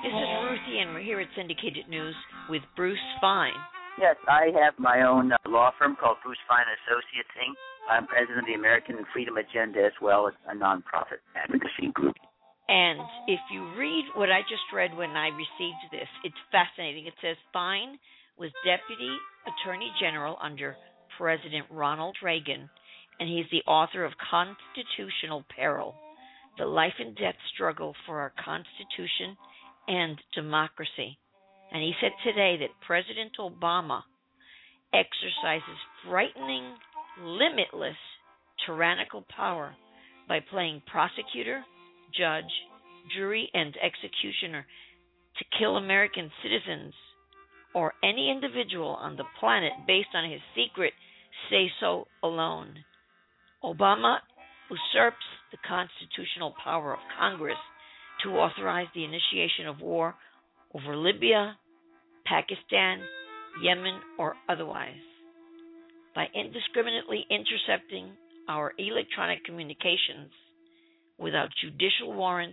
This is Ruthie, and we're here at Syndicated News with Bruce Fine. Yes, I have my own law firm called Bruce Fine Associates, Inc. I'm president of the American Freedom Agenda as well as a nonprofit advocacy group. And if you read what I just read when I received this, it's fascinating. It says Fine was Deputy Attorney General under President Ronald Reagan, and he's the author of Constitutional Peril, The Life and Death Struggle for Our Constitution and Democracy. And he said today that President Obama exercises frightening, limitless, tyrannical power by playing prosecutor, judge, jury, and executioner to kill American citizens or any individual on the planet based on his secret say-so alone. Obama usurps the constitutional power of Congress to authorize the initiation of war over Libya, Pakistan, Yemen, or otherwise. By indiscriminately intercepting our electronic communications without judicial warrants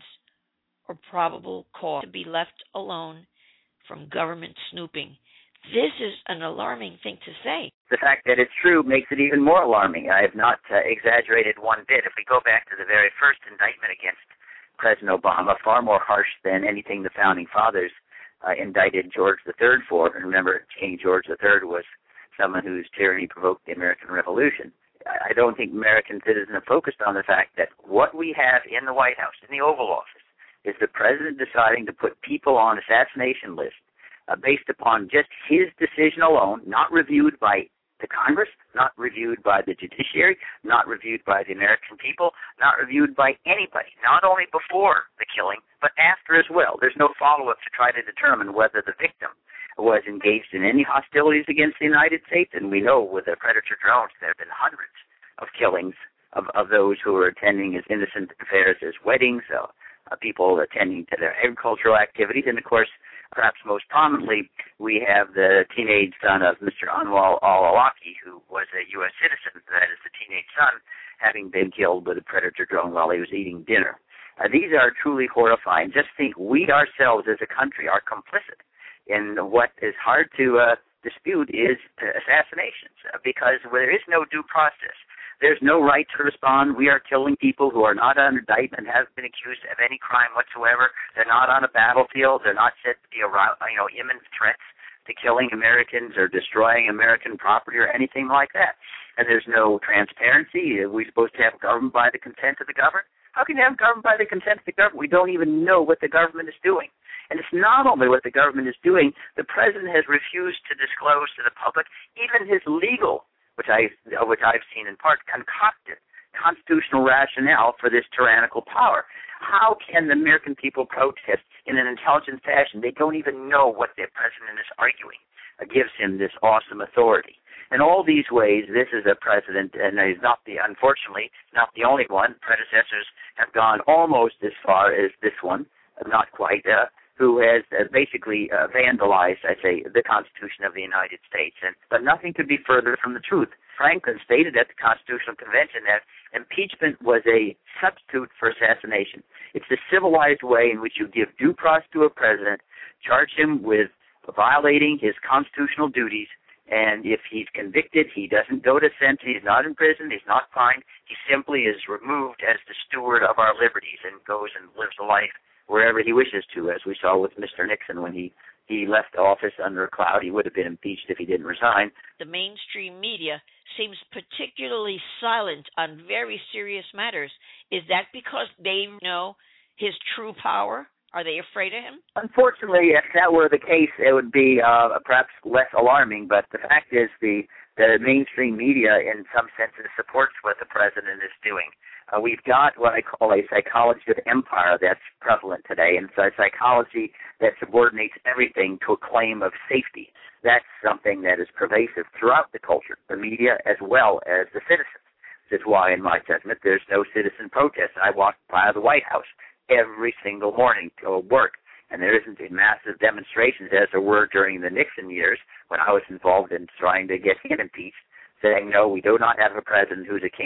or probable cause to be left alone from government snooping. This is an alarming thing to say. The fact that it's true makes it even more alarming. I have not exaggerated one bit. If we go back to the very first indictment against President Obama, far more harsh than anything the Founding Fathers indicted George III for. And remember, King George III was someone whose tyranny provoked the American Revolution. I don't think American citizens are focused on the fact that what we have in the White House, in the Oval Office, is the president deciding to put people on assassination lists based upon just his decision alone, not reviewed by the Congress, not reviewed by the judiciary, not reviewed by the American people, not reviewed by anybody, not only before the killing, but after as well. There's no follow-up to try to determine whether the victim was engaged in any hostilities against the United States, and we know with the Predator drones there have been hundreds of killings of those who were attending as innocent affairs as weddings, people attending to their agricultural activities, and of course, perhaps most prominently, we have the teenage son of Mr. Anwar al-Awlaki, who was a U.S. citizen, that is the teenage son, having been killed with a Predator drone while he was eating dinner. These are truly horrifying. Just think, we ourselves as a country are complicit in what is hard to dispute is assassinations, because there is no due process. There's no right to respond. We are killing people who are not under indictment, have been accused of any crime whatsoever. They're not on a battlefield. They're not said to be imminent threats to killing Americans or destroying American property or anything like that. And there's no transparency. Are we supposed to have government by the consent of the governed? How can you have government by the consent of the government? We don't even know what the government is doing. And it's not only what the government is doing. The president has refused to disclose to the public even his legal, which I've seen in part, concocted constitutional rationale for this tyrannical power. How can the American people protest in an intelligent fashion? They don't even know what their president is arguing. It gives him this awesome authority. In all these ways, this is a president, and he's unfortunately, not the only one. Predecessors have gone almost as far as this one, not quite, who has basically vandalized, I say, the Constitution of the United States. But nothing could be further from the truth. Franklin stated at the Constitutional Convention that impeachment was a substitute for assassination. It's the civilized way in which you give due process to a president, charge him with violating his constitutional duties, and if he's convicted, he doesn't go to sentence, he's not in prison, he's not fined, he simply is removed as the steward of our liberties and goes and lives a life wherever he wishes to, as we saw with Mr. Nixon when he left office under a cloud. He would have been impeached if he didn't resign. The mainstream media seems particularly silent on very serious matters. Is that because they know his true power? Are they afraid of him? Unfortunately, if that were the case, it would be perhaps less alarming. But the fact is the mainstream media, in some senses, supports what the president is doing. We've got what I call a psychology of empire that's prevalent today, and it's a psychology that subordinates everything to a claim of safety. That's something that is pervasive throughout the culture, the media as well as the citizens. This is why, in my judgment, there's no citizen protest. I walk by the White House every single morning to work, and there isn't massive demonstrations as there were during the Nixon years when I was involved in trying to get him impeached, saying, no, we do not have a president who's a king.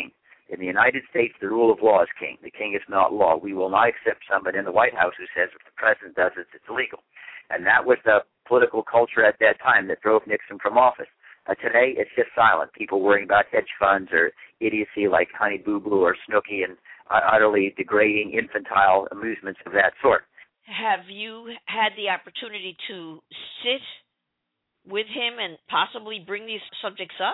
In the United States, the rule of law is king. The king is not law. We will not accept somebody in the White House who says if the president does it, it's illegal. And that was the political culture at that time that drove Nixon from office. Today, it's just silent. People worrying about hedge funds or idiocy like Honey Boo Boo or Snooki and utterly degrading, infantile amusements of that sort. Have you had the opportunity to sit with him and possibly bring these subjects up?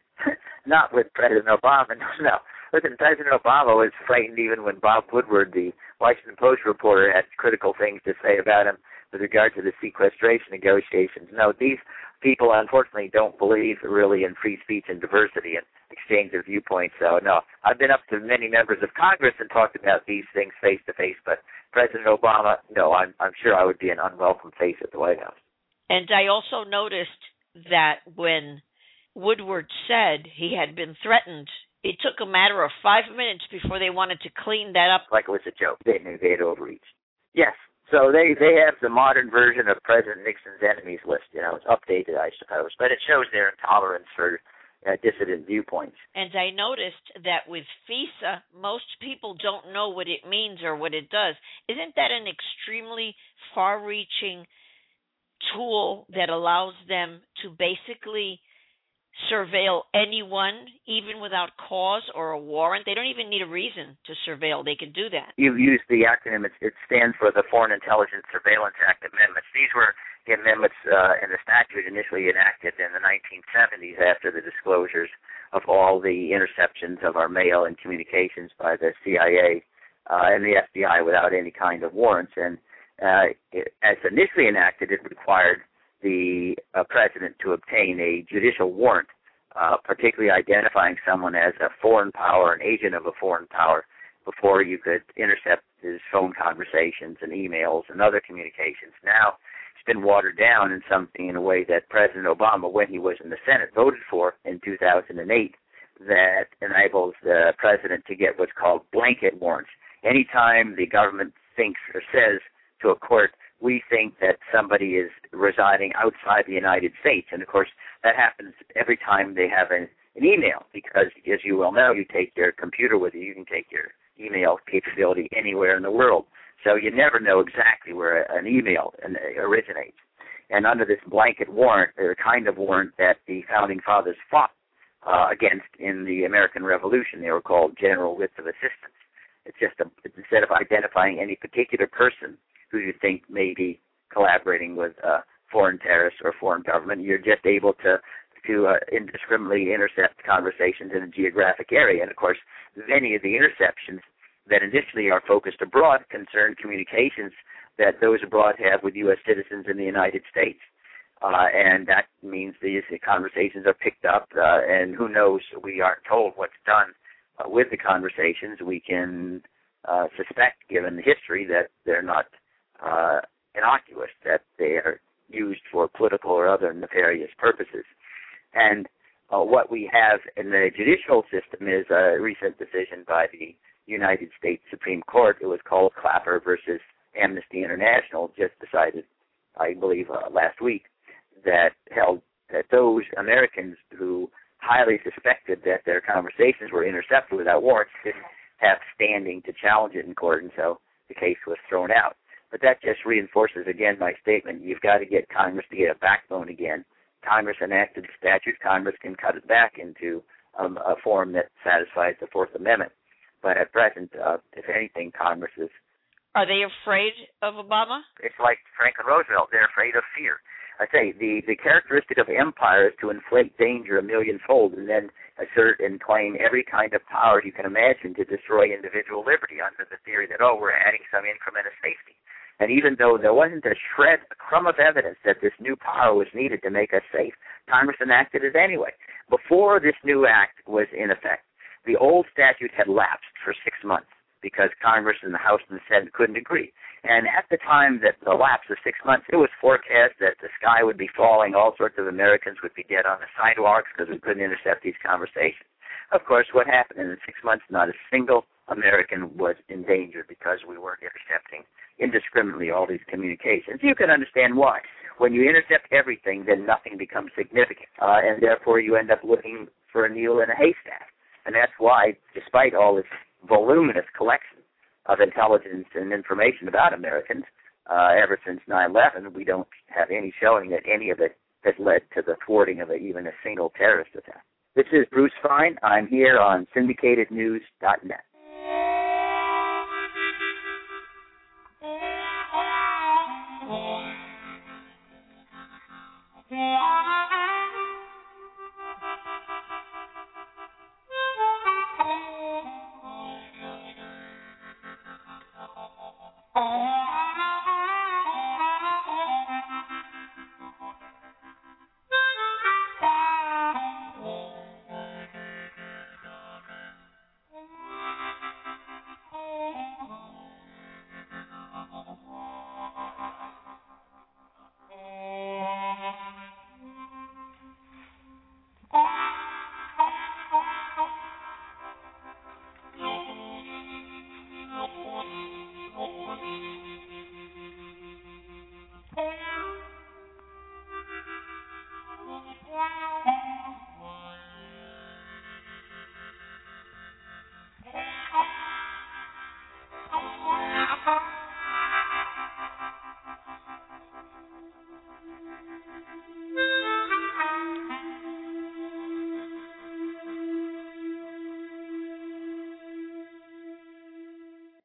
Not with President Obama, no. Listen, President Obama was frightened even when Bob Woodward, the Washington Post reporter, had critical things to say about him with regard to the sequestration negotiations. No, these people, unfortunately, don't believe really in free speech and diversity and exchange of viewpoints. So, no, I've been up to many members of Congress and talked about these things face to face, but President Obama, no, I'm sure I would be an unwelcome face at the White House. And I also noticed that when Woodward said he had been threatened, it took a matter of 5 minutes before they wanted to clean that up. Like it was a joke. They knew they had overreached. Yes. So they have the modern version of President Nixon's enemies list. You know, it's updated, I suppose, but it shows their intolerance for dissident viewpoints. And I noticed that with FISA, most people don't know what it means or what it does. Isn't that an extremely far-reaching tool that allows them to basically surveil anyone, even without cause or a warrant? They don't even need a reason to surveil. They can do that. You've used the acronym. It stands for the Foreign Intelligence Surveillance Act amendments. These were the amendments in the statute initially enacted in the 1970s after the disclosures of all the interceptions of our mail and communications by the CIA and the FBI without any kind of warrants. And as initially enacted, it required the president to obtain a judicial warrant, particularly identifying someone as a foreign power, an agent of a foreign power, before you could intercept his phone conversations and emails and other communications. Now, it's been watered down in a way that President Obama, when he was in the Senate, voted for in 2008, that enables the president to get what's called blanket warrants. Anytime the government thinks or says to a court, we think that somebody is residing outside the United States. And, of course, that happens every time they have an email because, as you well know, you take your computer with you. You can take your email capability anywhere in the world. So you never know exactly where an email originates. And under this blanket warrant, the kind of warrant that the Founding Fathers fought against in the American Revolution, they were called general writs of assistance. It's just instead of identifying any particular person who you think may be collaborating with foreign terrorists or foreign government, you're just able to indiscriminately intercept conversations in a geographic area. And, of course, many of the interceptions that initially are focused abroad concern communications that those abroad have with U.S. citizens in the United States. And that means these conversations are picked up, and who knows, we aren't told what's done with the conversations. We can suspect, given the history, that they're not innocuous, that they are used for political or other nefarious purposes. And what we have in the judicial system is a recent decision by the United States Supreme Court. It was called Clapper versus Amnesty International, just decided, I believe, last week, that held that those Americans who highly suspected that their conversations were intercepted without warrants didn't have standing to challenge it in court, and so the case was thrown out. But that just reinforces, again, my statement. You've got to get Congress to get a backbone again. Congress enacted the statute. Congress can cut it back into a form that satisfies the Fourth Amendment. But at present, if anything, Congress is... Are they afraid of Obama? It's like Franklin Roosevelt. They're afraid of fear. I say the characteristic of empire is to inflate danger a millionfold and then assert and claim every kind of power you can imagine to destroy individual liberty under the theory that, we're adding some increment of safety. And even though there wasn't a crumb of evidence that this new power was needed to make us safe, Congress enacted it anyway. Before this new act was in effect, the old statute had lapsed for 6 months because Congress and the House and the Senate couldn't agree. And at the time that the lapse of 6 months, it was forecast that the sky would be falling, all sorts of Americans would be dead on the sidewalks because we couldn't intercept these conversations. Of course, what happened in 6 months, not a single American was in danger because we weren't intercepting indiscriminately all these communications. You can understand why. When you intercept everything, then nothing becomes significant, and therefore you end up looking for a needle in a haystack. And that's why, despite all this voluminous collection of intelligence and information about Americans, ever since 9/11, we don't have any showing that any of it has led to the thwarting of even a single terrorist attack. This is Bruce Fein. I'm here on syndicatednews.net.